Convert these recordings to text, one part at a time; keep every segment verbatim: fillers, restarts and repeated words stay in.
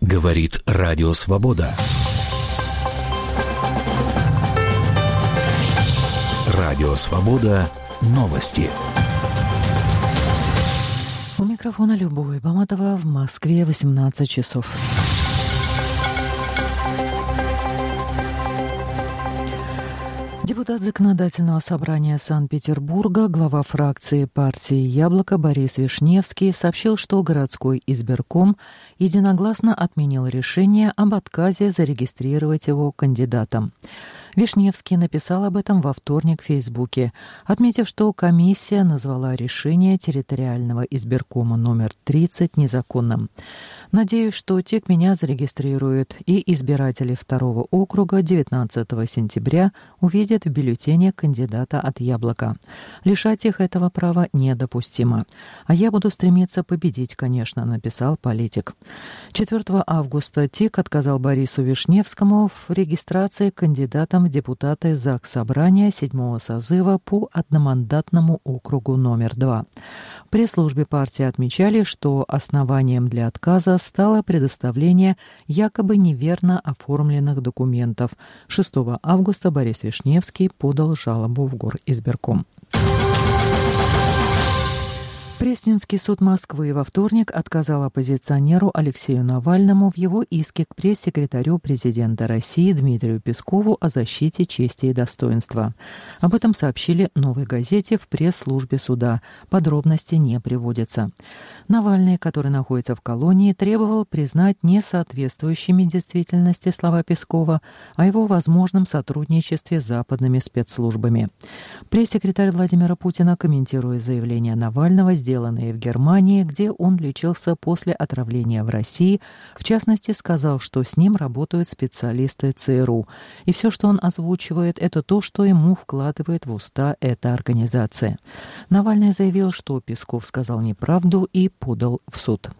Говорит Радио Свобода. Радио Свобода. Новости. У микрофона Любовь Баматова, в Москве восемнадцать часов. Депутат Законодательного собрания Санкт-Петербурга, глава фракции партии «Яблоко» Борис Вишневский сообщил, что городской избирком единогласно отменил решение об отказе зарегистрировать его кандидатом. Вишневский написал об этом во вторник в Фейсбуке, отметив, что комиссия назвала решение территориального избиркома номер тридцать незаконным. «Надеюсь, что ТИК меня зарегистрирует, и избиратели второго округа девятнадцатого сентября увидят в бюллетене кандидата от «Яблока». Лишать их этого права недопустимо. А я буду стремиться победить, конечно», — написал политик. четвёртого августа ТИК отказал Борису Вишневскому в регистрации кандидатом в депутаты Заксобрания седьмого созыва по одномандатному округу номер два. В пресс-службе партии отмечали, что основанием для отказа стало предоставление якобы неверно оформленных документов. шестого августа Борис Вишневский подал жалобу в горизбирком. Пресненский суд Москвы во вторник отказал оппозиционеру Алексею Навальному в его иске к пресс-секретарю президента России Дмитрию Пескову о защите чести и достоинства. Об этом сообщили «Новой газете» в пресс-службе суда. Подробности не приводятся. Навальный, который находится в колонии, требовал признать несоответствующими действительности слова Пескова о его возможном сотрудничестве с западными спецслужбами. Пресс-секретарь Владимира Путина, комментируя заявление Навального, сделанные в Германии, где он лечился после отравления в России, в частности, сказал, что с ним работают специалисты ЦРУ. И все, что он озвучивает, это то, что ему вкладывает в уста эта организация. Навальный заявил, что Песков сказал неправду и подал в суд.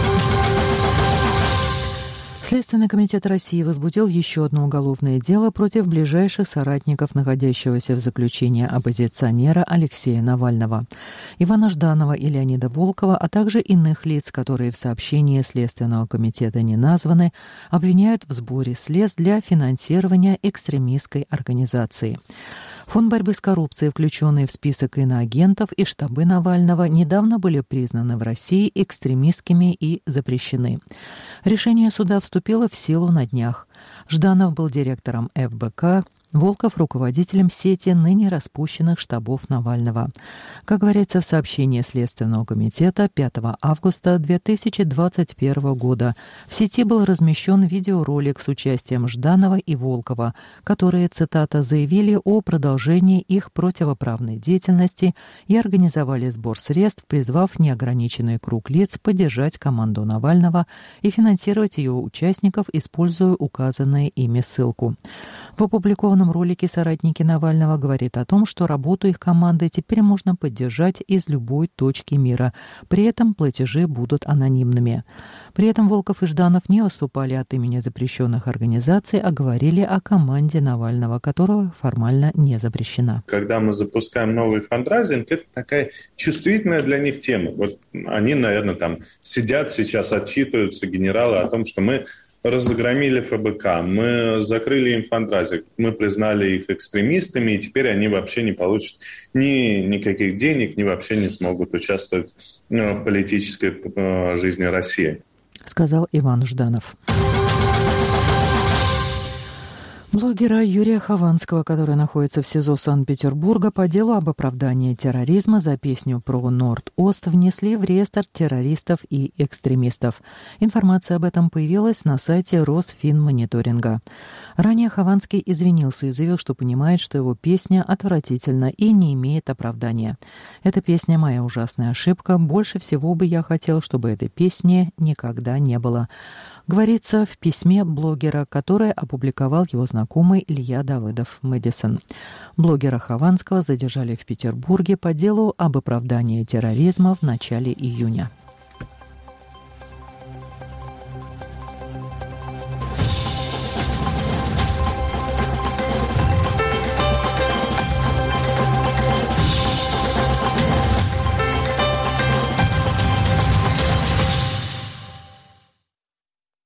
Следственный комитет России возбудил еще одно уголовное дело против ближайших соратников находящегося в заключении оппозиционера Алексея Навального. Ивана Жданова и Леонида Волкова, а также иных лиц, которые в сообщении Следственного комитета не названы, обвиняют в сборе средств для финансирования экстремистской организации. Фонд борьбы с коррупцией, включенный в список иноагентов, и штабы Навального недавно были признаны в России экстремистскими и запрещены. Решение суда вступило в силу на днях. Жданов был директором эф бэ ка, Волков – руководителем сети ныне распущенных штабов Навального. Как говорится в сообщении Следственного комитета, пятого августа две тысячи двадцать первого года в сети был размещен видеоролик с участием Жданова и Волкова, которые, цитата, заявили о продолжении их противоправной деятельности и организовали сбор средств, призвав неограниченный круг лиц поддержать команду Навального и финансировать ее участников, используя указанную ими ссылку. В опубликованном ролике соратники Навального говорят о том, что работу их команды теперь можно поддержать из любой точки мира. При этом платежи будут анонимными. При этом Волков и Жданов не выступали от имени запрещенных организаций, а говорили о команде Навального, которая формально не запрещена. Когда мы запускаем новый фандрайзинг, это такая чувствительная для них тема. Вот они, наверное, там сидят сейчас, отчитываются генералы о том, что мы разгромили эф бэ ка, мы закрыли им фандрайзинг, мы признали их экстремистами, и теперь они вообще не получат ни никаких денег, ни вообще не смогут участвовать в политической жизни России, сказал Иван Жданов. Блогера Юрия Хованского, который находится в СИЗО Санкт-Петербурга по делу об оправдании терроризма за песню про Норд-Ост, внесли в реестр террористов и экстремистов. Информация об этом появилась на сайте Росфинмониторинга. Ранее Хованский извинился и заявил, что понимает, что его песня отвратительна и не имеет оправдания. «Эта песня – моя ужасная ошибка. Больше всего бы я хотел, чтобы этой песни никогда не было», говорится в письме блогера, которое опубликовал его знакомый Илья Давыдов, Мэдисон. Блогера Хованского задержали в Петербурге по делу об оправдании терроризма в начале июня.